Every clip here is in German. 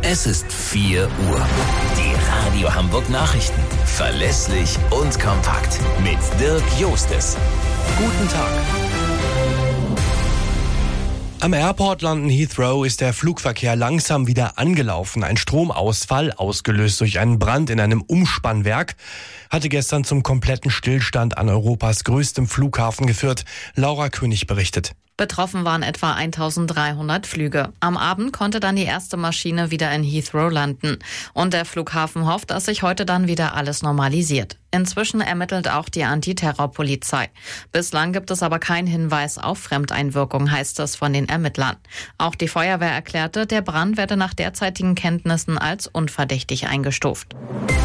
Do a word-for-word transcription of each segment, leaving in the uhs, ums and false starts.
Es ist vier Uhr. Die Radio Hamburg Nachrichten. Verlässlich und kompakt. Mit Dirk Jostes. Guten Tag. Am Airport London Heathrow ist der Flugverkehr langsam wieder angelaufen. Ein Stromausfall, ausgelöst durch einen Brand in einem Umspannwerk, hatte gestern zum kompletten Stillstand an Europas größtem Flughafen geführt. Laura König berichtet. Betroffen waren etwa eintausenddreihundert Flüge. Am Abend konnte dann die erste Maschine wieder in Heathrow landen. Und der Flughafen hofft, dass sich heute dann wieder alles normalisiert. Inzwischen ermittelt auch die Antiterrorpolizei. Bislang gibt es aber keinen Hinweis auf Fremdeinwirkung, heißt es von den Ermittlern. Auch die Feuerwehr erklärte, der Brand werde nach derzeitigen Kenntnissen als unverdächtig eingestuft.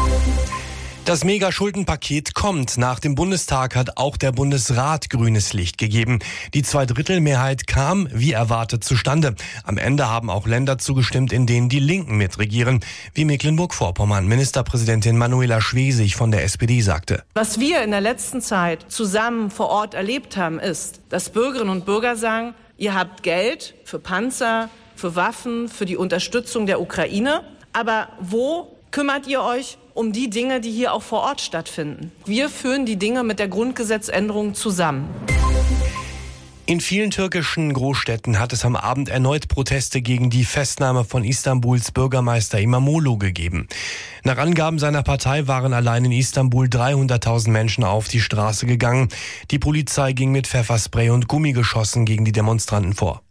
Das Mega-Schuldenpaket kommt. Nach dem Bundestag hat auch der Bundesrat grünes Licht gegeben. Die Zweidrittelmehrheit kam, wie erwartet, zustande. Am Ende haben auch Länder zugestimmt, in denen die Linken mitregieren, wie Mecklenburg-Vorpommern. Ministerpräsidentin Manuela Schwesig von der S P D sagte: Was wir in der letzten Zeit zusammen vor Ort erlebt haben, ist, dass Bürgerinnen und Bürger sagen, ihr habt Geld für Panzer, für Waffen, für die Unterstützung der Ukraine, aber wo kümmert ihr euch um die Dinge, die hier auch vor Ort stattfinden? Wir führen die Dinge mit der Grundgesetzänderung zusammen. In vielen türkischen Großstädten hat es am Abend erneut Proteste gegen die Festnahme von Istanbuls Bürgermeister İmamoğlu gegeben. Nach Angaben seiner Partei waren allein in Istanbul dreihunderttausend Menschen auf die Straße gegangen. Die Polizei ging mit Pfefferspray und Gummigeschossen gegen die Demonstranten vor.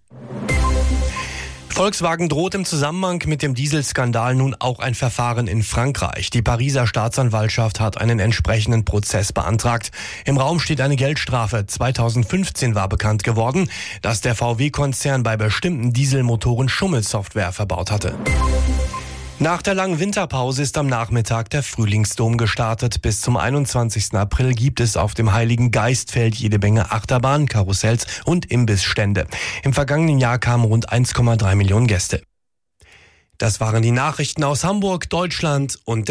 Volkswagen droht im Zusammenhang mit dem Dieselskandal nun auch ein Verfahren in Frankreich. Die Pariser Staatsanwaltschaft hat einen entsprechenden Prozess beantragt. Im Raum steht eine Geldstrafe. zweitausendfünfzehn war bekannt geworden, dass der V W-Konzern bei bestimmten Dieselmotoren Schummelsoftware verbaut hatte. Nach der langen Winterpause ist am Nachmittag der Frühlingsdom gestartet. Bis zum einundzwanzigsten April gibt es auf dem Heiligen Geistfeld jede Menge Achterbahnen, Karussells und Imbissstände. Im vergangenen Jahr kamen rund eins Komma drei Millionen Gäste. Das waren die Nachrichten aus Hamburg, Deutschland und